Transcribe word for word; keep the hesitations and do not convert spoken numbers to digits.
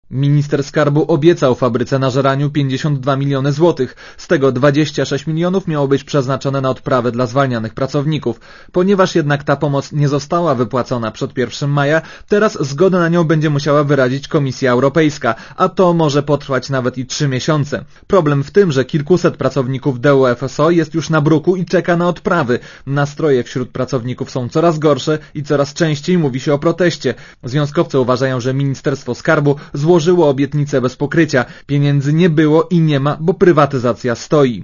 Minister skarbu obiecał fabryce na Żeraniu pięćdziesiąt dwa miliony złotych, z tego dwadzieścia sześć milionów miało być przeznaczone na odprawy dla zwalnianych pracowników. Ponieważ jednak ta pomoc nie została wypłacona przed pierwszego maja, teraz zgodę na nią będzie musiała wyrazić Komisja Europejska, a to może potrwać nawet i trzy miesiące. Problem w tym, że kilkuset pracowników D U F S O jest już na bruku i czeka na odprawy. Nastroje wśród pracowników są coraz gorsze i coraz częściej mówi się o proteście. Związkowcy uważają, że Ministerstwo Skarbu złożyło obietnicę bez pokrycia. Pieniędzy nie było i nie ma, bo prywatyzacja stoi.